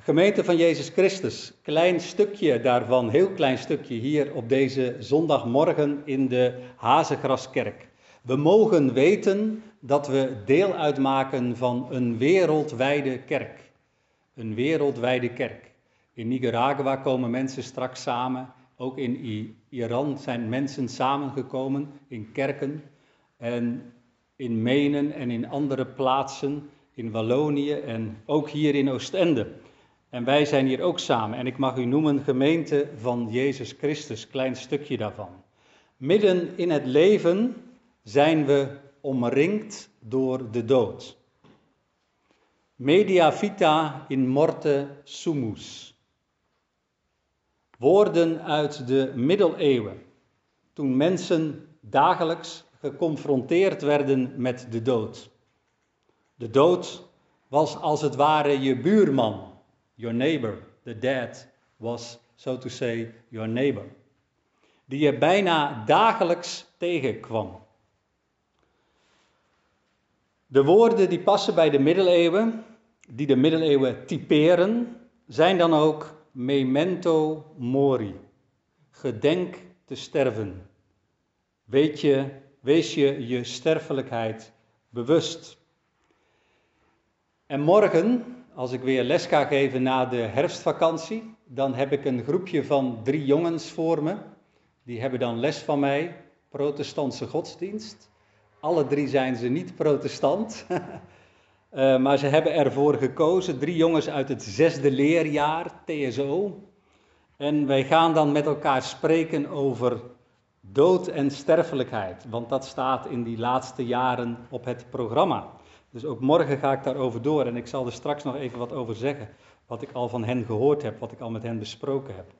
Gemeente van Jezus Christus, klein stukje daarvan, heel klein stukje hier op deze zondagmorgen in de Hazegraskerk. We mogen weten dat we deel uitmaken van een wereldwijde kerk. Een wereldwijde kerk. In Nicaragua komen mensen straks samen, ook in Iran zijn mensen samengekomen in kerken en in Menen en in andere plaatsen, in Wallonië en ook hier in Oostende. En wij zijn hier ook samen en ik mag u noemen gemeente van Jezus Christus, klein stukje daarvan. Midden in het leven zijn we omringd door de dood. Media vita in morte sumus. Woorden uit de middeleeuwen, toen mensen dagelijks geconfronteerd werden met de dood. De dood was als het ware je buurman. Your neighbor, the dead was, so to say, your neighbor. Die je bijna dagelijks tegenkwam. De woorden die passen bij de middeleeuwen, die de middeleeuwen typeren, zijn dan ook memento mori. Gedenk te sterven. Wees je sterfelijkheid bewust. En morgen, als ik weer les ga geven na de herfstvakantie, dan heb ik een groepje van 3 jongens voor me. Die hebben dan les van mij, protestantse godsdienst. Alle 3 zijn ze niet protestant, maar ze hebben ervoor gekozen. 3 jongens uit het 6e leerjaar, TSO. En wij gaan dan met elkaar spreken over dood en sterfelijkheid, want dat staat in die laatste jaren op het programma. Dus ook morgen ga ik daarover door en ik zal er straks nog even wat over zeggen, wat ik al van hen gehoord heb, wat ik al met hen besproken heb.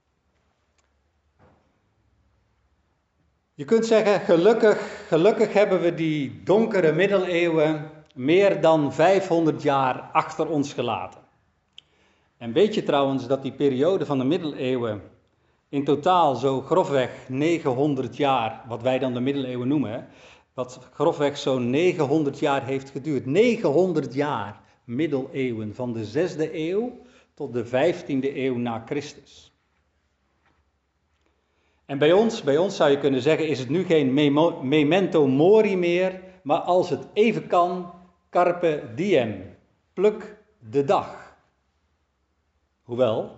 Je kunt zeggen, gelukkig hebben we die donkere middeleeuwen meer dan 500 jaar achter ons gelaten. En weet je trouwens dat die periode van de middeleeuwen in totaal zo grofweg 900 jaar, wat wij dan de middeleeuwen noemen, wat grofweg zo'n 900 jaar heeft geduurd. 900 jaar middeleeuwen, van de 6e eeuw tot de 15e eeuw na Christus. En bij ons zou je kunnen zeggen, is het nu geen memento mori meer, maar als het even kan, carpe diem, pluk de dag. Hoewel,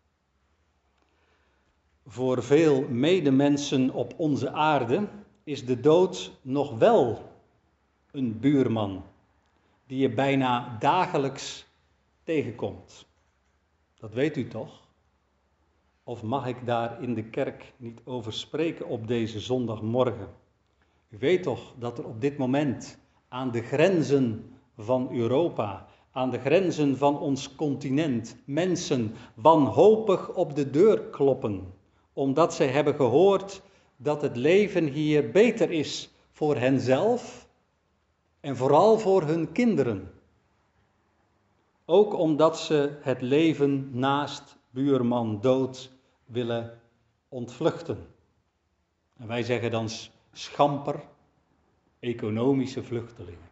voor veel medemensen op onze aarde is de dood nog wel een buurman die je bijna dagelijks tegenkomt. Dat weet u toch? Of mag ik daar in de kerk niet over spreken op deze zondagmorgen? U weet toch dat er op dit moment aan de grenzen van Europa, aan de grenzen van ons continent, mensen wanhopig op de deur kloppen, omdat zij hebben gehoord dat het leven hier beter is voor henzelf en vooral voor hun kinderen. Ook omdat ze het leven naast buurman dood willen ontvluchten. En wij zeggen dan schamper, economische vluchtelingen.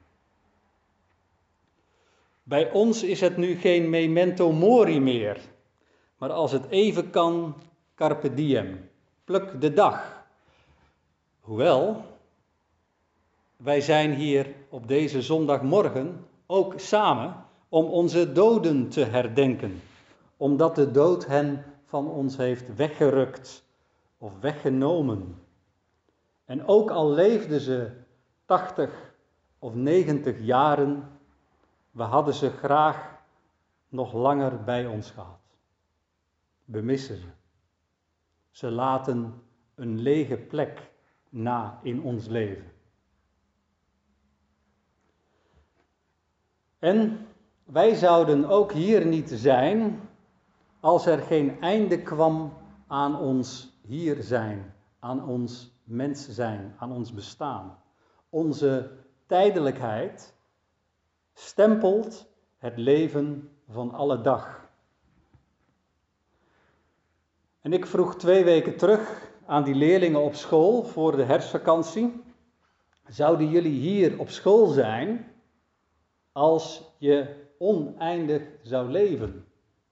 Bij ons is het nu geen memento mori meer, maar als het even kan, carpe diem, pluk de dag. Hoewel, wij zijn hier op deze zondagmorgen ook samen om onze doden te herdenken, omdat de dood hen van ons heeft weggerukt of weggenomen. En ook al leefden ze 80 of 90 jaren, we hadden ze graag nog langer bij ons gehad. We missen ze. Ze laten een lege plek na in ons leven. En wij zouden ook hier niet zijn als er geen einde kwam aan ons hier zijn, aan ons mens zijn, aan ons bestaan. Onze tijdelijkheid stempelt het leven van alle dag. En ik vroeg 2 weken terug aan die leerlingen op school voor de herfstvakantie: zouden jullie hier op school zijn als je oneindig zou leven?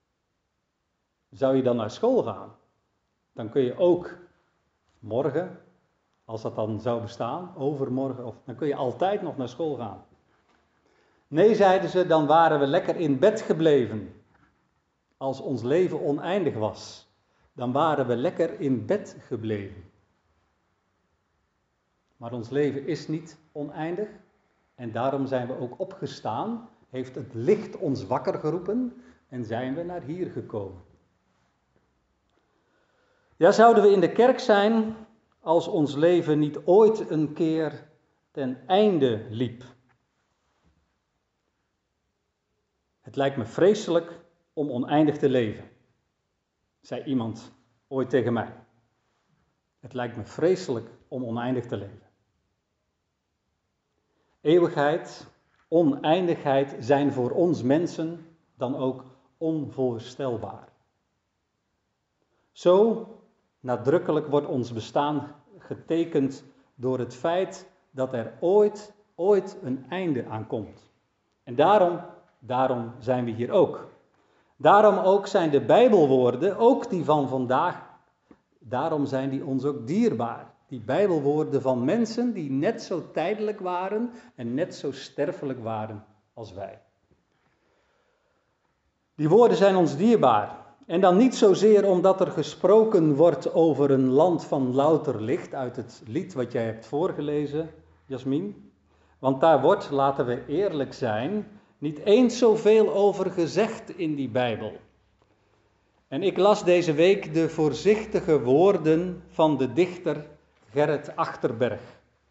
Zou je dan naar school gaan? Dan kun je ook morgen, als dat dan zou bestaan, overmorgen, dan kun je altijd nog naar school gaan. Nee, zeiden ze, dan waren we lekker in bed gebleven. Als ons leven oneindig was, dan waren we lekker in bed gebleven. Maar ons leven is niet oneindig en daarom zijn we ook opgestaan, heeft het licht ons wakker geroepen en zijn we naar hier gekomen. Ja, zouden we in de kerk zijn als ons leven niet ooit een keer ten einde liep? Het lijkt me vreselijk om oneindig te leven, zei iemand ooit tegen mij. Het lijkt me vreselijk om oneindig te leven. Eeuwigheid, oneindigheid zijn voor ons mensen dan ook onvoorstelbaar. Zo nadrukkelijk wordt ons bestaan getekend door het feit dat er ooit een einde aan komt. En daarom zijn we hier ook. Daarom ook zijn de Bijbelwoorden, ook die van vandaag, daarom zijn die ons ook dierbaar. Die Bijbelwoorden van mensen die net zo tijdelijk waren en net zo sterfelijk waren als wij. Die woorden zijn ons dierbaar. En dan niet zozeer omdat er gesproken wordt over een land van louter licht uit het lied wat jij hebt voorgelezen, Jasmin. Want daar wordt, laten we eerlijk zijn, niet eens zoveel over gezegd in die Bijbel. En ik las deze week de voorzichtige woorden van de dichter Gerrit Achterberg.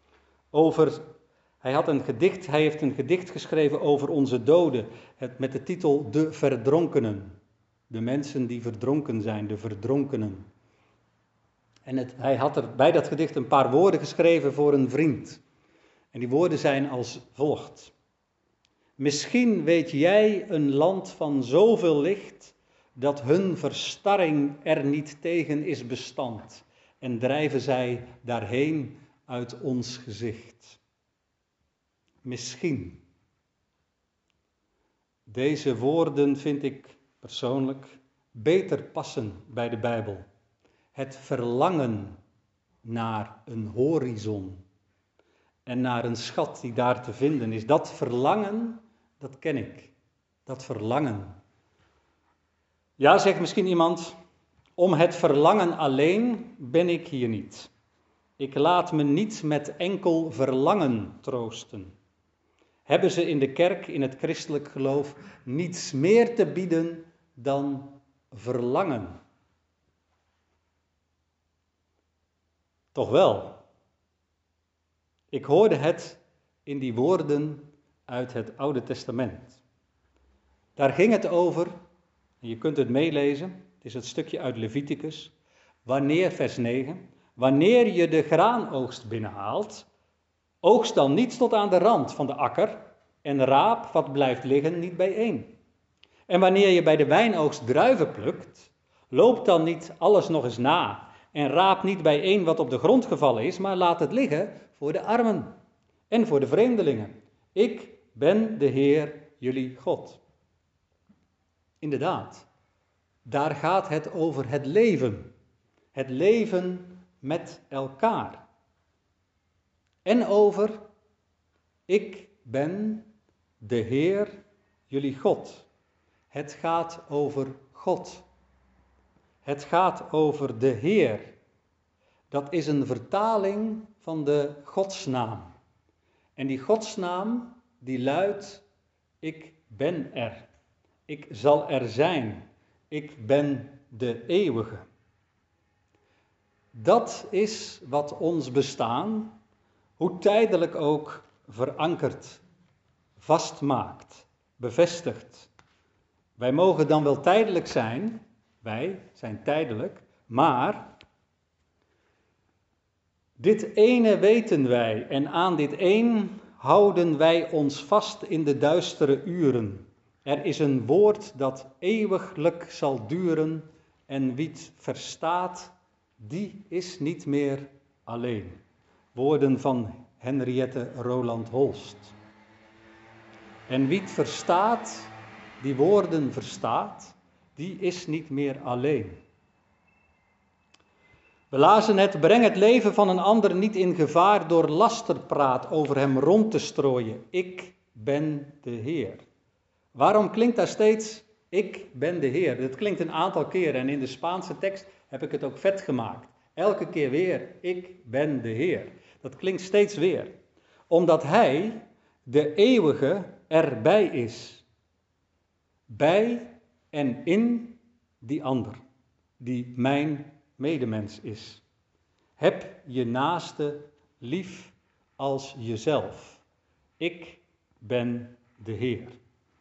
Hij heeft een gedicht geschreven over onze doden, met de titel De Verdronkenen. De mensen die verdronken zijn, de verdronkenen. En hij had er bij dat gedicht een paar woorden geschreven voor een vriend. En die woorden zijn als volgt. Misschien weet jij een land van zoveel licht, dat hun verstarring er niet tegen is bestand. En drijven zij daarheen uit ons gezicht. Misschien. Deze woorden vind ik persoonlijk beter passen bij de Bijbel. Het verlangen naar een horizon en naar een schat die daar te vinden is. Dat verlangen, dat ken ik. Dat verlangen. Ja, zegt misschien iemand, om het verlangen alleen ben ik hier niet. Ik laat me niet met enkel verlangen troosten. Hebben ze in de kerk, in het christelijk geloof, niets meer te bieden dan verlangen? Toch wel. Ik hoorde het in die woorden uit het Oude Testament. Daar ging het over, en je kunt het meelezen, het is het stukje uit Leviticus, vers 9, wanneer je de graanoogst binnenhaalt, oogst dan niet tot aan de rand van de akker en raap wat blijft liggen niet bijeen. En wanneer je bij de wijnoogst druiven plukt, loop dan niet alles nog eens na en raap niet bijeen wat op de grond gevallen is, maar laat het liggen voor de armen en voor de vreemdelingen. Ik ben de Heer, jullie God. Inderdaad, daar gaat het over het leven. Het leven met elkaar. En over, ik ben de Heer, jullie God. Het gaat over God. Het gaat over de Heer. Dat is een vertaling van de godsnaam. En die godsnaam, die luidt, ik ben er. Ik zal er zijn. Ik ben de eeuwige. Dat is wat ons bestaan, hoe tijdelijk ook, verankert, vastmaakt, bevestigt. Wij mogen dan wel tijdelijk zijn, wij zijn tijdelijk, maar dit ene weten wij en aan dit een houden wij ons vast in de duistere uren. Er is een woord dat eeuwiglijk zal duren en wie het verstaat, die is niet meer alleen. Woorden van Henriette Roland Holst. En wie het verstaat, die woorden verstaat, die is niet meer alleen. We lazen het, breng het leven van een ander niet in gevaar door lasterpraat over hem rond te strooien. Ik ben de Heer. Waarom klinkt daar steeds, ik ben de Heer? Dat klinkt een aantal keren en in de Spaanse tekst heb ik het ook vet gemaakt. Elke keer weer, ik ben de Heer. Dat klinkt steeds weer. Omdat Hij, de eeuwige, erbij is. Bij en in die ander, die mijn medemens is. Heb je naaste lief als jezelf. Ik ben de Heer.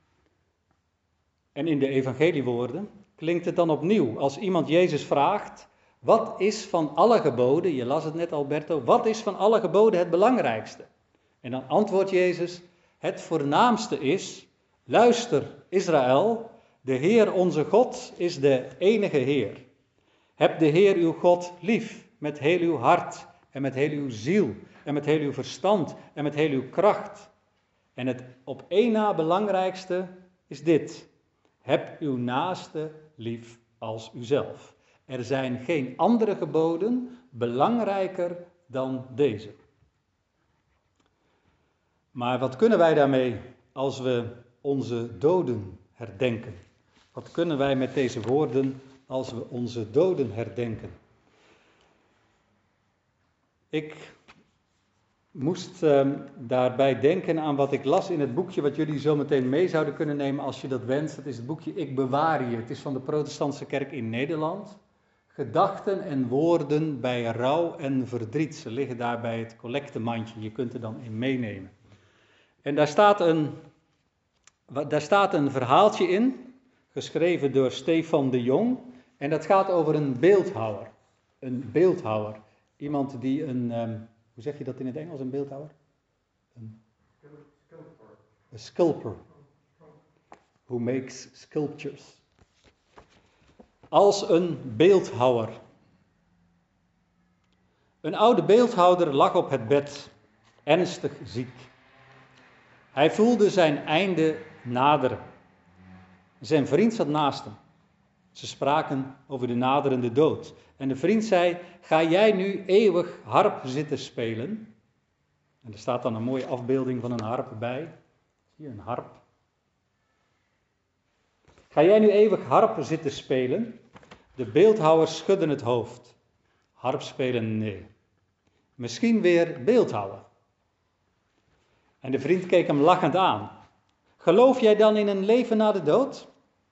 En in de evangeliewoorden klinkt het dan opnieuw als iemand Jezus vraagt, wat is van alle geboden, je las het net Alberto, wat is van alle geboden het belangrijkste? En dan antwoordt Jezus, het voornaamste is, luister Israël, de Heer onze God is de enige Heer. Heb de Heer uw God lief met heel uw hart en met heel uw ziel en met heel uw verstand en met heel uw kracht. En het op één na belangrijkste is dit. Heb uw naaste lief als uzelf. Er zijn geen andere geboden belangrijker dan deze. Maar wat kunnen wij daarmee als we onze doden herdenken? Wat kunnen wij met deze woorden als we onze doden herdenken? Ik moest daarbij denken aan wat ik las in het boekje wat jullie zo meteen mee zouden kunnen nemen als je dat wenst. Dat is het boekje Ik bewaar je. Het is van de Protestantse Kerk in Nederland. Gedachten en woorden bij rouw en verdriet. Ze liggen daar bij het collectemandje. Je kunt er dan in meenemen. En daar staat een verhaaltje in, geschreven door Stefan de Jong. En dat gaat over een beeldhouwer. Een beeldhouwer. Iemand die een, hoe zeg je dat in het Engels, een beeldhouwer? Een sculptor. Who makes sculptures. Als een beeldhouwer. Een oude beeldhouwer lag op het bed, ernstig ziek. Hij voelde zijn einde naderen. Zijn vriend zat naast hem. Ze spraken over de naderende dood. En de vriend zei, ga jij nu eeuwig harp zitten spelen? En er staat dan een mooie afbeelding van een harp bij. Zie je, een harp. Ga jij nu eeuwig harp zitten spelen? De beeldhouwers schudden het hoofd. Harp spelen, nee. Misschien weer beeldhouwen. En de vriend keek hem lachend aan. Geloof jij dan in een leven na de dood?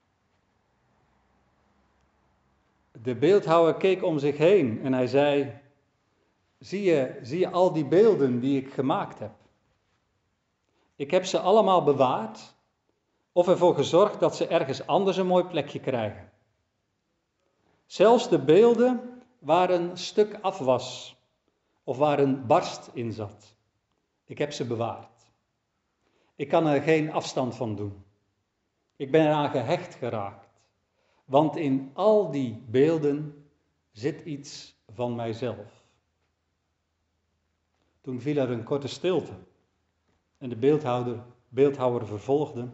De beeldhouwer keek om zich heen en hij zei, zie je al die beelden die ik gemaakt heb? Ik heb ze allemaal bewaard of ervoor gezorgd dat ze ergens anders een mooi plekje krijgen. Zelfs de beelden waar een stuk af was of waar een barst in zat. Ik heb ze bewaard. Ik kan er geen afstand van doen. Ik ben eraan gehecht geraakt. Want in al die beelden zit iets van mijzelf. Toen viel er een korte stilte. En de beeldhouwer vervolgde.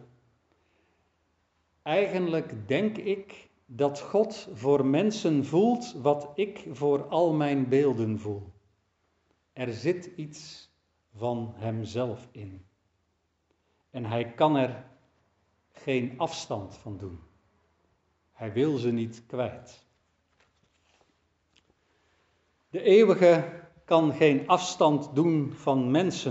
Eigenlijk denk ik dat God voor mensen voelt wat ik voor al mijn beelden voel. Er zit iets van hemzelf in. En hij kan er geen afstand van doen. Hij wil ze niet kwijt. De eeuwige kan geen afstand doen van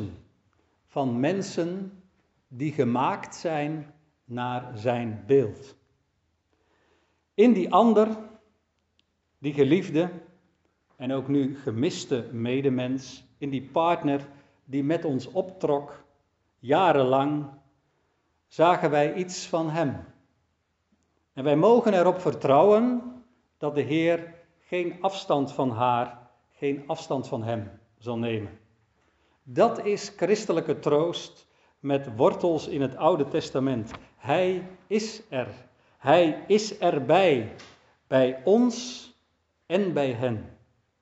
mensen die gemaakt zijn naar zijn beeld. In die ander, die geliefde en ook nu gemiste medemens, in die partner die met ons optrok, jarenlang, zagen wij iets van hem. En wij mogen erop vertrouwen dat de Heer geen afstand van haar, geen afstand van hem zal nemen. Dat is christelijke troost met wortels in het Oude Testament. Hij is er. Hij is erbij, bij ons en bij hen.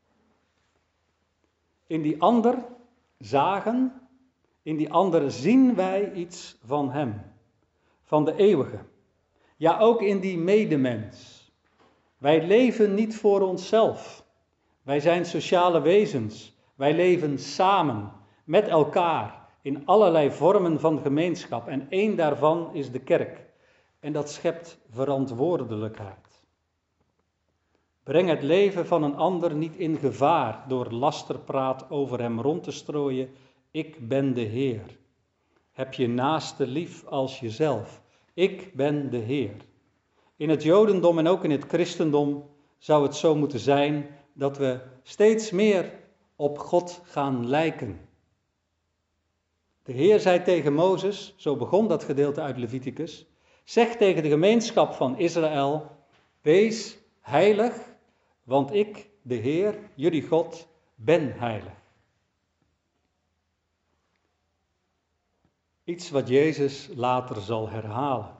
In die ander zagen, in die ander zien wij iets van hem, van de eeuwige. Ja, ook in die medemens. Wij leven niet voor onszelf. Wij zijn sociale wezens. Wij leven samen, met elkaar, in allerlei vormen van gemeenschap. En één daarvan is de kerk. En dat schept verantwoordelijkheid. Breng het leven van een ander niet in gevaar door lasterpraat over hem rond te strooien. Ik ben de Heer. Heb je naaste lief als jezelf. Ik ben de Heer. In het Jodendom en ook in het christendom zou het zo moeten zijn dat we steeds meer op God gaan lijken. De Heer zei tegen Mozes, zo begon dat gedeelte uit Leviticus, zeg tegen de gemeenschap van Israël, wees heilig, want ik, de Heer, jullie God, ben heilig. Iets wat Jezus later zal herhalen.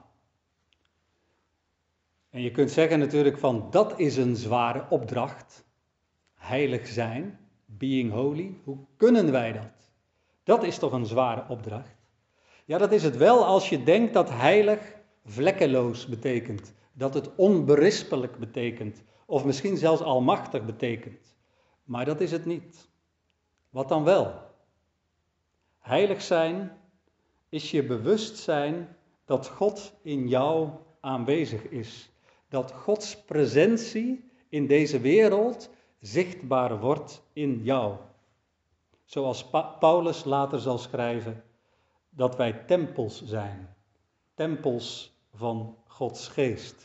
En je kunt zeggen natuurlijk van, dat is een zware opdracht. Heilig zijn, being holy, hoe kunnen wij dat? Dat is toch een zware opdracht? Ja, dat is het wel als je denkt dat heilig vlekkeloos betekent. Dat het onberispelijk betekent. Of misschien zelfs almachtig betekent. Maar dat is het niet. Wat dan wel? Heilig zijn is je bewust zijn dat God in jou aanwezig is. Dat Gods presentie in deze wereld zichtbaar wordt in jou. Zoals Paulus later zal schrijven, dat wij tempels zijn. Tempels van Gods geest.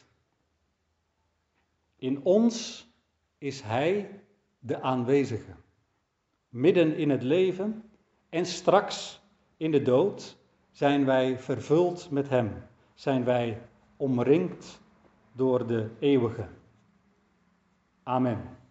In ons is Hij de aanwezige. Midden in het leven en straks in de dood zijn wij vervuld met Hem. Zijn wij omringd door de eeuwige. Amen.